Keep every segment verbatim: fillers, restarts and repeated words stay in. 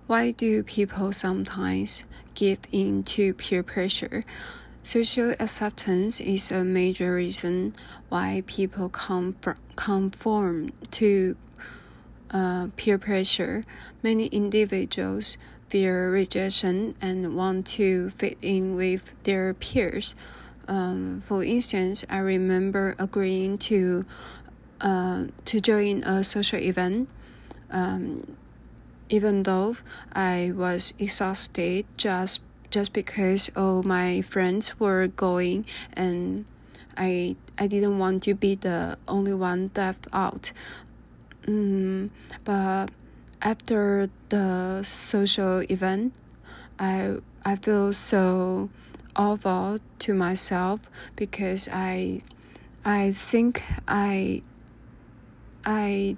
Why do people sometimes give in to peer pressure? Social acceptance is a major reason why people conform to uh, peer pressure. Many individuals fear rejection and want to fit in with their peers. Um, for instance, I remember agreeing to uh, to join a social event. Um, even though I was exhausted just just because all my friends were going and I I didn't want to be the only one left out. Mm, but after the social event, I I feel so awful to myself because I I think I I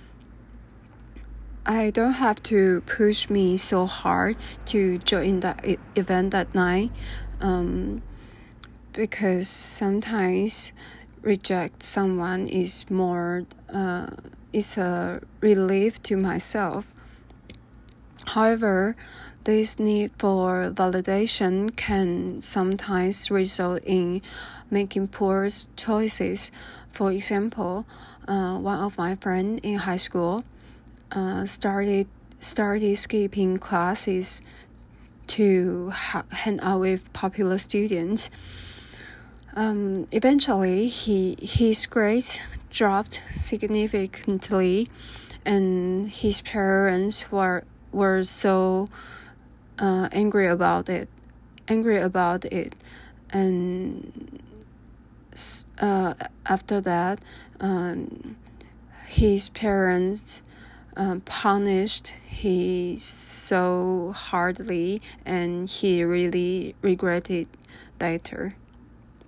I don't have to push me so hard to join that e- event that night, um, because sometimes reject someone is more uh, is a relief to myself. However, this need for validation can sometimes result in making poor choices. For example, uh, one of my friends in high school Uh, started started skipping classes to ha- hang out with popular students. Um, eventually, he his grades dropped significantly, and his parents were were so uh, angry about it, angry about it, and uh, after that, um, his parents. Um, punished he so hardly, and he really regretted later.